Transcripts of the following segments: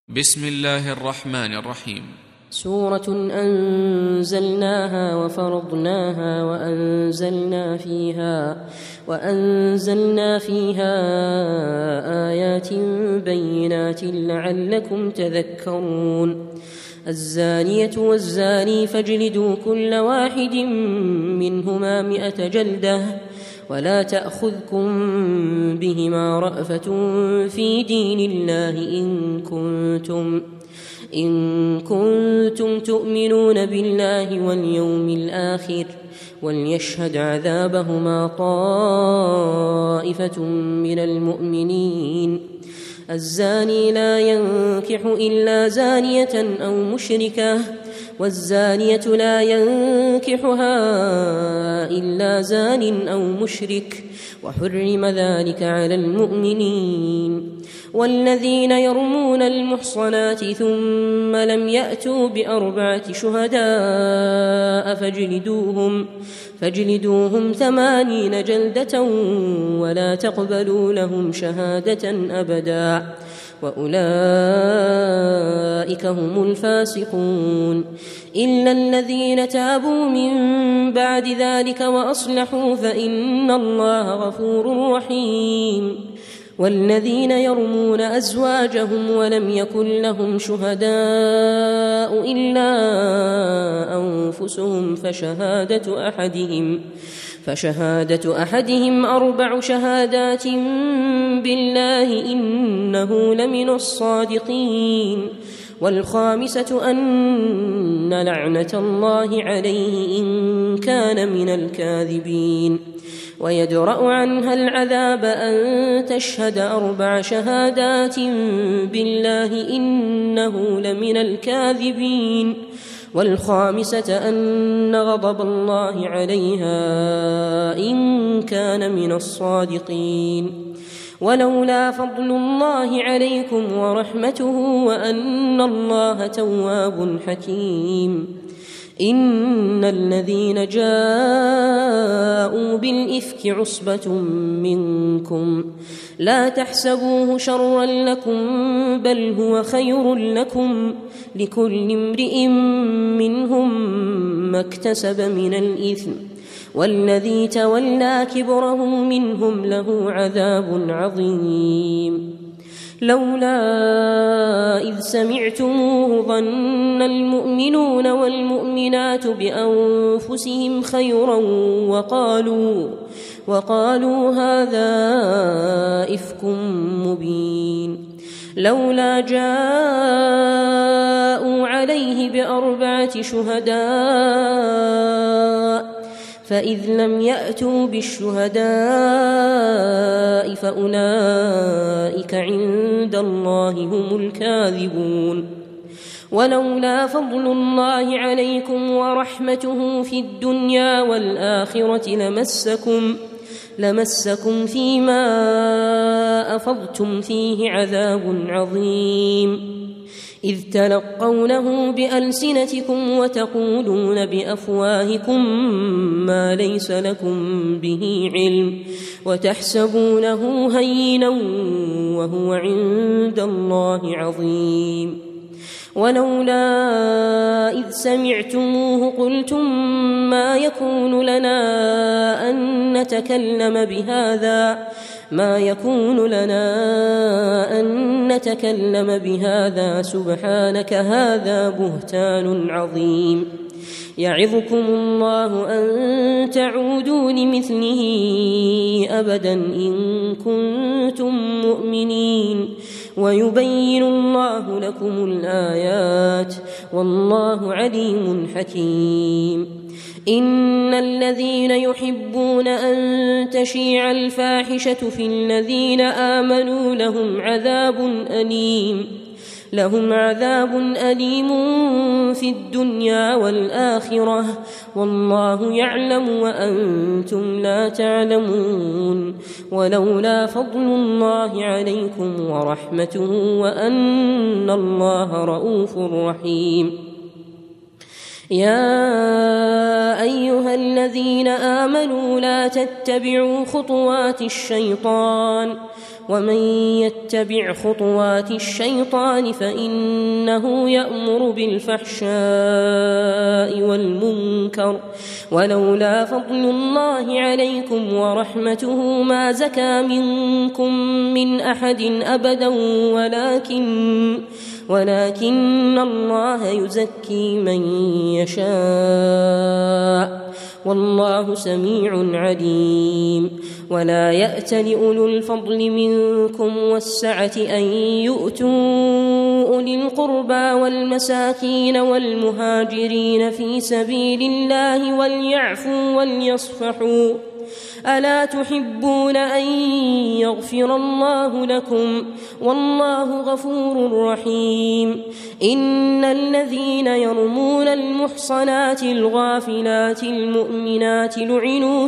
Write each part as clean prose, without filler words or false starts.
بسم الله الرحمن الرحيم. سورة أنزلناها وفرضناها وأنزلنا فيها آيات بينات لعلكم تذكرون. الزانية والزاني فاجلدوا كل واحد منهما 100 جلدة ولا تأخذكم بهما رأفة في دين الله إن كنتم تؤمنون بالله واليوم الآخر وليشهد عذابهما طائفة من المؤمنين. الزاني لا ينكح إلا زانية أو مشركة والزانية لا ينكحها إلا زان أو مشرك وحرم ذلك على المؤمنين. والذين يرمون المحصنات ثم لم يأتوا ب4 شهداء فاجلدوهم 80 جلدة ولا تقبلوا لهم شهادة أبدا وأولئك هم الفاسقون إلا الذين تابوا من بعد ذلك وأصلحوا فإن الله غفور رحيم. والذين يرمون أزواجهم ولم يكن لهم شهداء إلا أنفسهم فشهادة أحدهم 4 شهادات بالله إنه لمن الصادقين. والخامسة أن لعنة الله عليه إن كان من الكاذبين. ويدرأ عنها العذاب أن تشهد 4 شهادات بالله إنه لمن الكاذبين. والخامسة أن غضب الله عليها إن كان من الصادقين. ولولا فضل الله عليكم ورحمته وأن الله تواب حكيم. إن الذين جاءوا بالإفك عصبة منكم لا تحسبوه شرا لكم بل هو خير لكم لكل امرئ منهم ما اكتسب من الإثم والذي تولى كبره منهم له عذاب عظيم. لولا إذ سمعتموه ظن المؤمنون والمؤمنات بأنفسهم خيرا وقالوا هذا إفك مبين. لولا جاءوا عليه ب4 شهداء فإذ لم يأتوا بالشهداء فأولئك عند الله هم الكاذبون. ولولا فضل الله عليكم ورحمته في الدنيا والآخرة لمسكم فيما أفضتم فيه عذاب عظيم. إذ تلقونه بألسنتكم وتقولون بأفواهكم ما ليس لكم به علم وتحسبونه هينا وهو عند الله عظيم. ولولا إذ سمعتموه قلتم ما يكون لنا أن نتكلم بهذا سبحانك هذا بهتان عظيم. يعظكم الله أن تعودوا لمثله أبدا إن كنتم مؤمنين ويبين الله لكم الآيات والله عليم حكيم. إن الذين يحبون أن تشيع الفاحشة في الذين آمنوا لهم عذاب أليم في الدنيا والآخرة والله يعلم وأنتم لا تعلمون. ولولا فضل الله عليكم ورحمته وأن الله رؤوف رحيم. يا أيها الذين آمنوا لا تتبعوا خطوات الشيطان ومن يتبع خطوات الشيطان فإنه يأمر بالفحشاء والمنكر ولولا فضل الله عليكم ورحمته ما زكى منكم من أحد أبدا ولكن الله يزكي من يشاء والله سميع عليم ولا يأت لأولو الفضل منكم والسعة أن يؤتوا أولي القربى والمساكين والمهاجرين في سبيل الله وليعفوا وليصفحوا ألا تحبون أن يغفر الله لكم والله غفور رحيم إن الذين يرمون المحصنات الغافلات المؤمنات لعنوا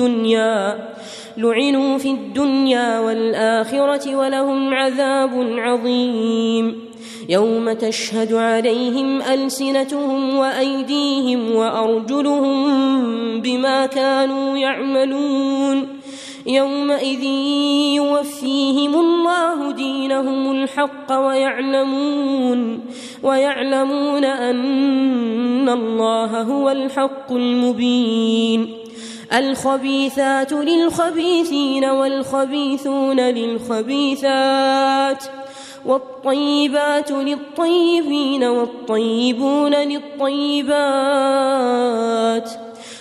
في الدنيا والآخرة ولهم عذاب عظيم يوم تشهد عليهم ألسنتهم وأيديهم وأرجلهم بما كانوا يعملون يومئذ يوفيهم الله دينهم الحق ويعلمون أن الله هو الحق المبين الخبيثات للخبيثين والخبيثون للخبيثات والطيبات للطيبين والطيبون للطيبات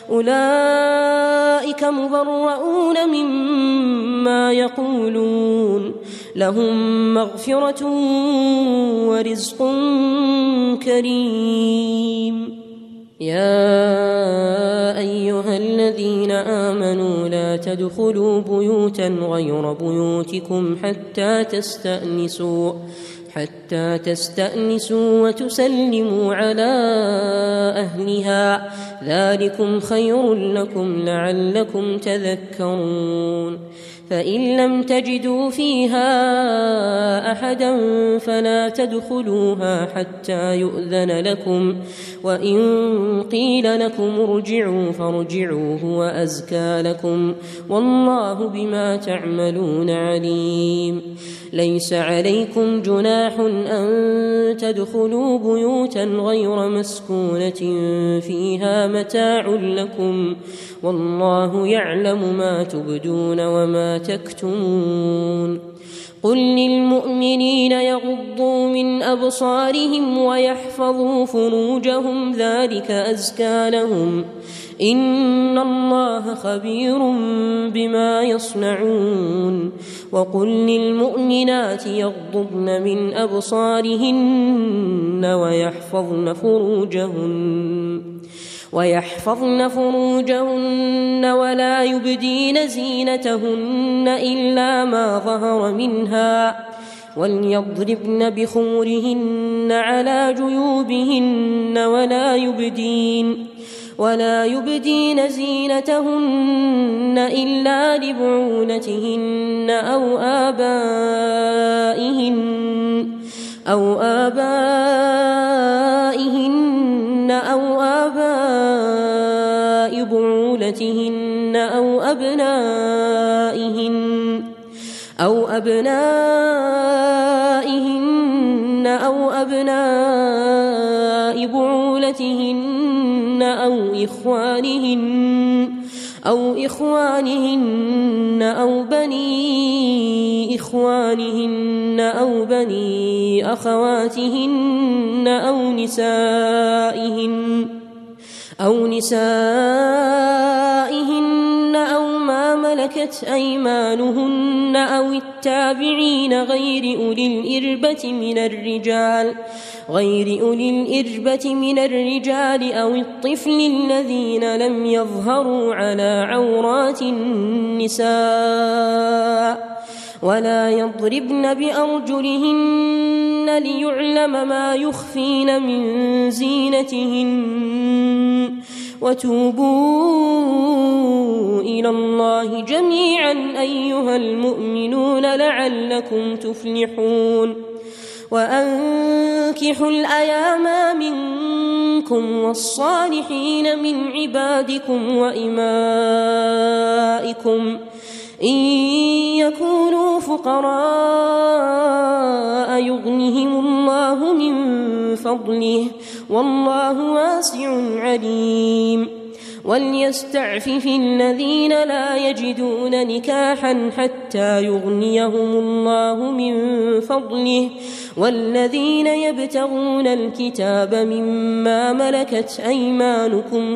أولئك مبرؤون مما يقولون لهم مغفرة ورزق كريم يا أيها الذين آمنوا لا تدخلوا بيوتا غير بيوتكم حتى تستأنسوا وتسلموا على أهلها ذلكم خير لكم لعلكم تذكرون فإن لم تجدوا فيها أحدا فلا تدخلوها حتى يؤذن لكم وإن قيل لكم ارجعوا فارجعوا هو أزكى لكم والله بما تعملون عليم ليس عليكم جناح أن تدخلوا بيوتا غير مسكونة فيها متاع لكم والله يعلم ما تبدون وما تكتمون قل للمؤمنين يغضوا من أبصارهم ويحفظوا فروجهم ذلك أزكى لهم إن الله خبير بما يصنعون وقل للمؤمنات يغضضن من أبصارهن ويحفظن فروجهن ولا يبدين زينتهن إلا ما ظهر منها وليضربن بخمرهن على جيوبهن ولا يبدين زينتهن إلا لبعولتهن أو آبائهن أو آباء بعولتهن أو أبنائهن أو بعولتهن أو إخوانهن أو بني إخوانهن أو بني أخواتهن أو نسائهن أو ما ملكت أيمانهن أو التابعين غير أولي الإربة من الرجال أو الطفل الذين لم يظهروا على عورات النساء ولا يضربن بأرجلهن ليعلم ما يخفين من زينتهن وتوبوا إلى الله جميعا أيها المؤمنون لعلكم تفلحون وأنكحوا الأيام منكم منكم والصالحين من عبادكم وإمائكم إن يكونوا فقراء يغنهم الله من فضله والله واسع عليم وليستعفف الذين لا يجدون نكاحا حتى يغنيهم الله من فضله والذين يبتغون الكتاب مما ملكت أيمانكم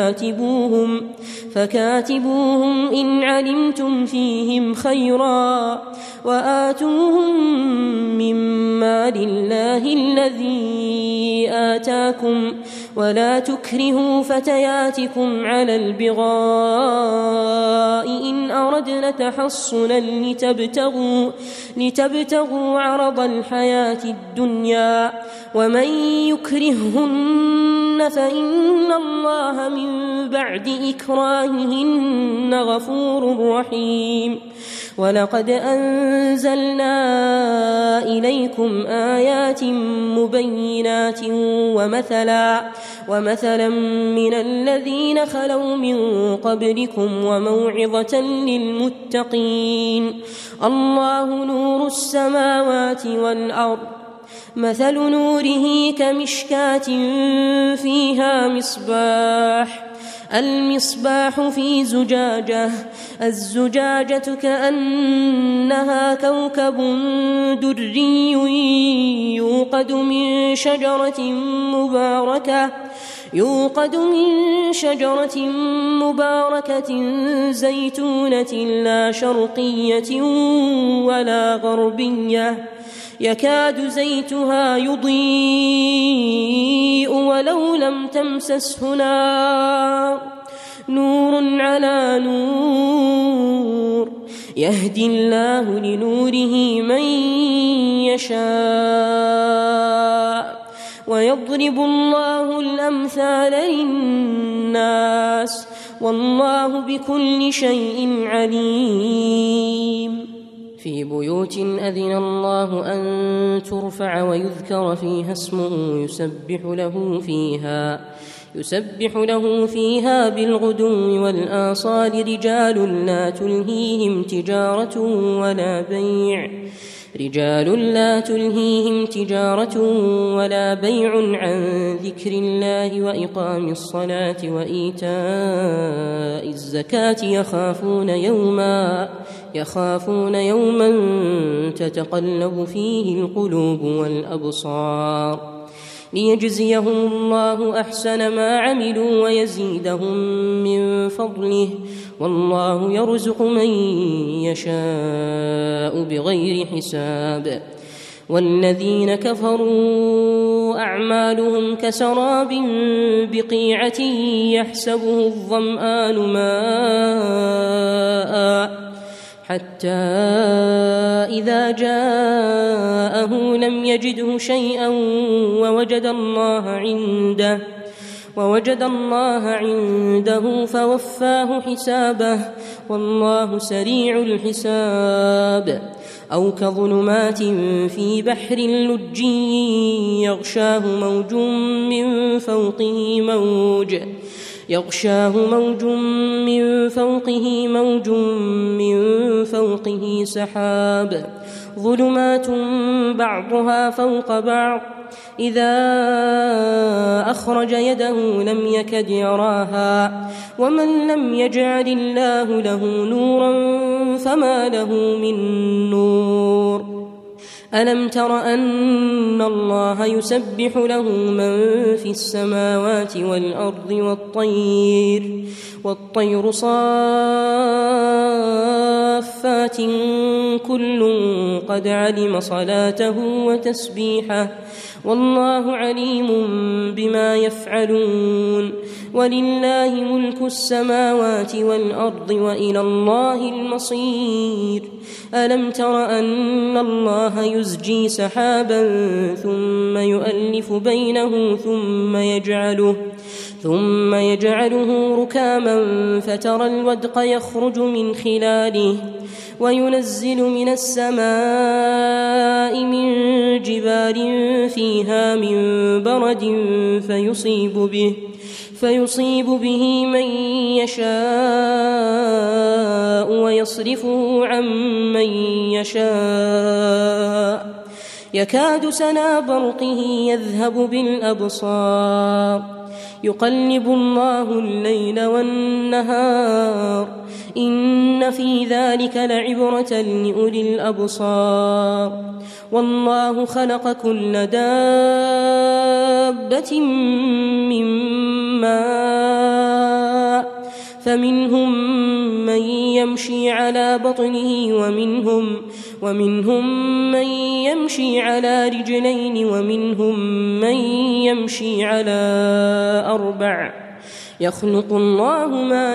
فكاتبوهم إن علمتم فيهم خيرا وآتوهم مما لله الذي آتاكم ولا تكرهوا فتياتكم على البغاء إن أردنا تحصنا لتبتغوا عرض الحياة الدنيا ومن يكرههن فإن الله من بعد إكراههن غفور رحيم ولقد أنزلنا إليكم آيات مبينات ومثلا من الذين خلوا من قبلكم وموعظة للمتقين الله نور السماوات والأرض مثل نوره كمشكاة فيها المصباح في زجاجة الزجاجة كأنها كوكب دري يوقد من شجرة مباركة زيتونة لا شرقية ولا غربية يكاد زيتها يضيء ولو لم تمسسه نار نور على نور يهدي الله لنوره من يشاء ويضرب الله الأمثال للناس والله بكل شيء عليم في بيوت أذن الله أن ترفع ويذكر فيها اسمه يسبح له فيها بالغدو والآصال رجال لا تلهيهم تجارة ولا بيع عن ذكر الله وإقام الصلاة وإيتاء الزكاة يخافون يوما تتقلب فيه القلوب والأبصار ليجزيهم الله أحسن ما عملوا ويزيدهم من فضله والله يرزق من يشاء بغير حساب والذين كفروا أعمالهم كسراب بقيعة يحسبه الظمآن ماء حتى إذا جاءه لم يجده شيئا ووجد الله عنده فوفاه حسابه والله سريع الحساب أو كظلمات في بحر لج يغشاه موج من فوقه سحاب ظلمات بعضها فوق بعض إذا أخرج يده لم يكد يراها ومن لم يجعل الله له نورا فما له من نور ألم تر أن الله يسبح له من في السماوات والأرض والطير صافات كل قد علم صلاته وتسبيحه والله عليم بما يفعلون ولله ملك السماوات والأرض وإلى الله المصير ألم تر أن الله يزجي سحابا ثم يؤلف بينه ثم يجعله ركاما فترى الودق يخرج من خلاله وينزل من السماء من جبال فيها من برد فيصيب به من يشاء ويصرفه عن من يشاء يكاد سنا برقه يذهب بالأبصار يقلب الله الليل والنهار إن في ذلك لعبرة لأولي الأبصار والله خلق كل دابة من ماء فمنهم من يمشي على بطنه ومنهم من يمشي على رجلين ومنهم من يمشي على 4 يخلق الله ما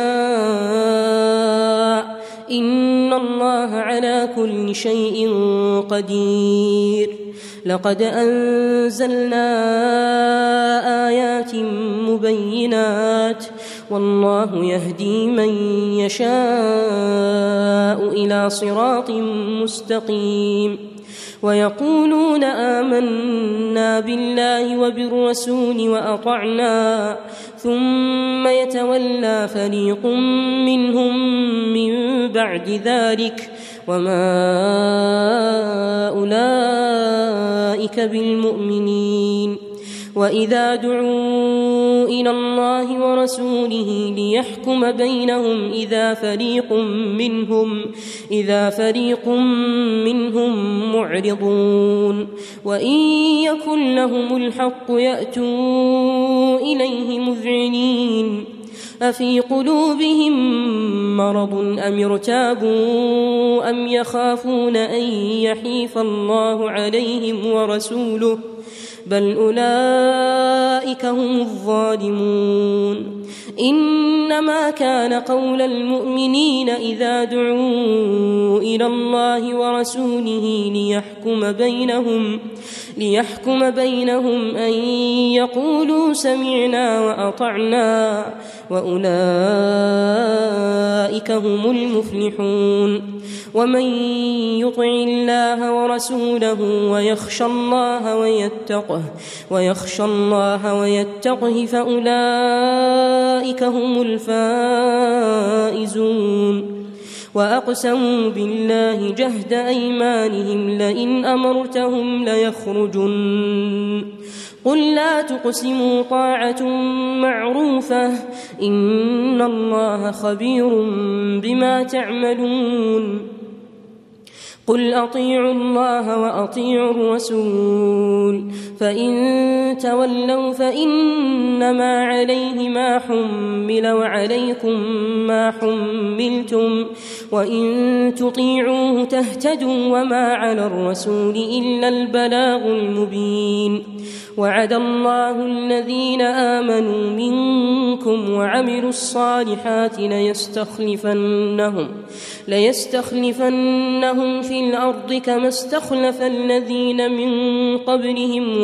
يشاء إن الله على كل شيء قدير لقد أنزلنا آيات مبينات والله يهدي من يشاء إلى صراط مستقيم ويقولون آمنا بالله وبالرسول وأطعنا ثم يتولى فريق منهم من بعد ذلك وما أولئك بالمؤمنين وإذا دعوا إلى الله ورسوله ليحكم بينهم إذا فريق منهم معرضون وإن يكن لهم الحق يأتوا إليه مذعنين أفي قلوبهم مرض أم ارتابوا أم يخافون أن يحيف الله عليهم ورسوله بل أولئك هم الظالمون إنما كان قول المؤمنين إذا دعوا إلى الله ورسوله ليحكم بينهم أن يقولوا سمعنا وأطعنا وأولئك هم المفلحون ومن يطع الله ورسوله ويخشى الله ويتقه فأولئك هم الفائزون وأقسموا بالله جهد أيمانهم لئن أمرتهم ليخرجن قل لا تقسموا طاعة معروفة إن الله خبير بما تعملون قل أطيعوا الله وأطيعوا الرسول فإن تولوا فإنما عليه ما حمل وعليكم ما حملتم وإن تطيعوه تهتدوا وما على الرسول إلا البلاغ المبين وعد الله الذين آمنوا منكم وعملوا الصالحات ليستخلفنهم في الأرض كما استخلف الذين من قبلهم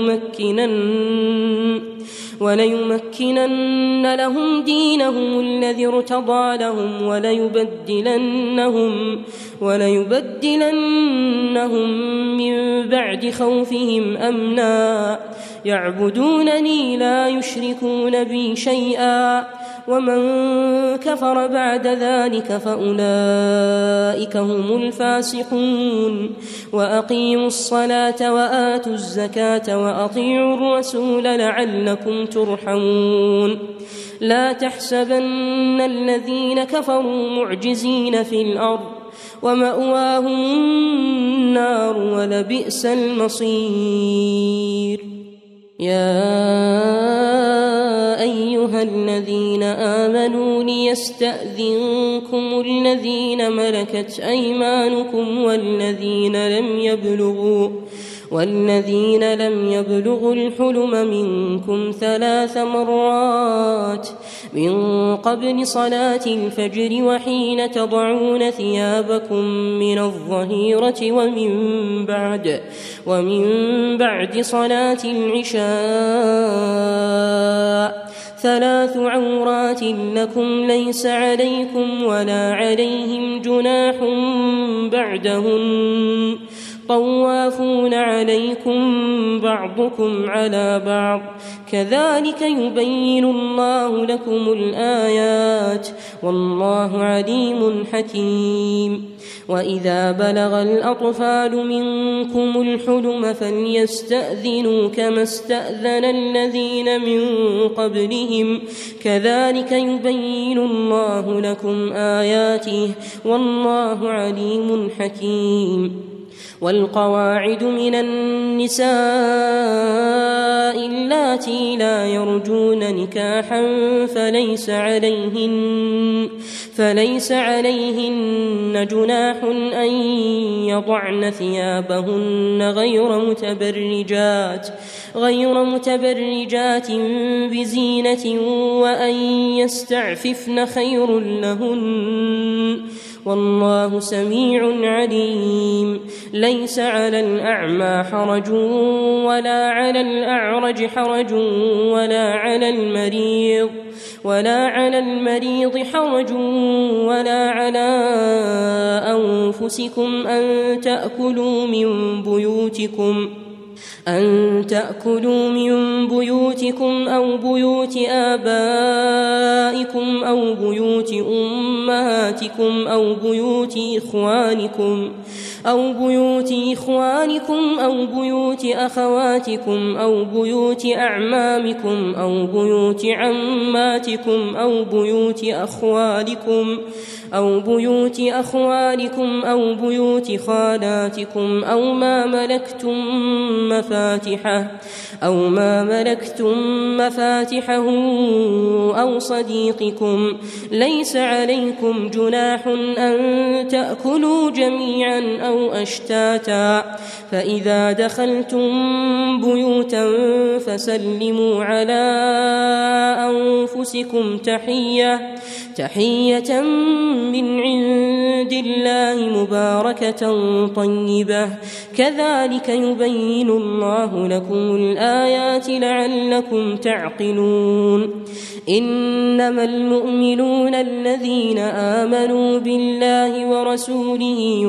وليمكنن لهم دينهم الذي ارتضى لهم وليبدلنهم من بعد خوفهم أمنا يعبدونني لا يشركون بي شيئا ومن كفر بعد ذلك فأولئك هم الفاسقون وأقيموا الصلاة وآتوا الزكاة وأطيعوا الرسول لعلكم ترحمون لا تحسبن الذين كفروا معجزين في الأرض ومأواهم النار ولبئس المصير يا أيها الذين آمنوا ليستأذنكم الذين ملكت أيمانكم والذين لم يبلغوا الحلم منكم 3 مرات من قبل صلاة الفجر وحين تضعون ثيابكم من الظهيرة ومن بعد صلاة العشاء 3 عورات لكم ليس عليكم ولا عليهم جناح بعدهن طوافون عليكم بعضكم على بعض كذلك يبين الله لكم الآيات والله عليم حكيم. وإذا بلغ الأطفال منكم الحلم فليستأذنوا كما استأذن الذين من قبلهم كذلك يبين الله لكم آياته والله عليم حكيم. والقواعد من النساء اللاتي لا يرجون نكاحا فليس عليهن جناح أن يضعن ثيابهن غير متبرجات بزينة وأن يستعففن خير لهن والله سميع عليم. ليس على الأعمى حرج ولا على الأعرج حرج ولا على المريض حرج ولا على أنفسكم أن تأكلوا من بيوتكم أو بيوت آبائكم أو بيوت أمهاتكم أو بيوت إخوانكم أو بيوت أخواتكم أو بيوت أعمامكم أو بيوت عماتكم أو بيوت أخوالكم أو بيوت خالاتكم أو ما ملكتم مفاتحه أو صديقكم ليس عليكم جناح أن تأكلوا جميعا أو أشتاتا فإذا دخلتم بيوتا فسلموا على أنفسكم تحية من عند الله مباركة طيبة كذلك يبين الله لكم الآيات لعلكم تعقلون. إنما المؤمنون الذين آمنوا بالله ورسوله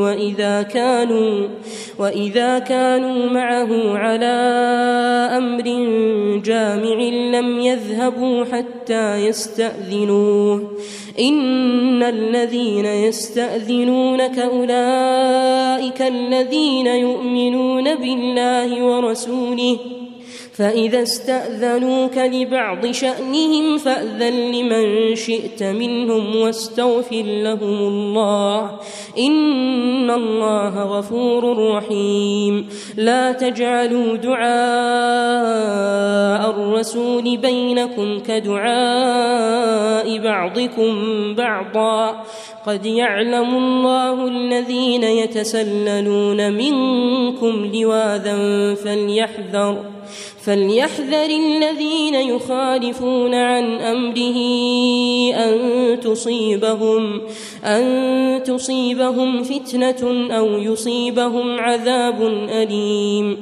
وإذا كانوا معه على أمر جامع لم يذهبوا حتى يستأذنوه إن الذين يستأذنونك أولئك الذين يؤمنون بالله ورسوله فإذا استأذنوك لبعض شأنهم فأذن لمن شئت منهم واستغفر لهم الله إن الله غفور رحيم. لا تجعلوا دعاء الرسول بينكم كدعاء بعضكم بعضا قد يعلم الله الذين يتسللون منكم لواذا فليحذر الذين يخالفون عن أمره أن تصيبهم فتنة أو يصيبهم عذاب أليم.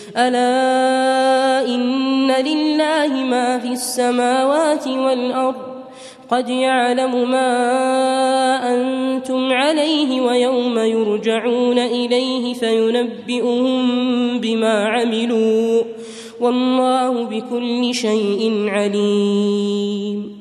ألا إن لله ما في السماوات والأرض قد يعلم ما أنتم عليه ويوم يرجعون إليه فينبئهم بما عملوا والله بكل شيء عليم.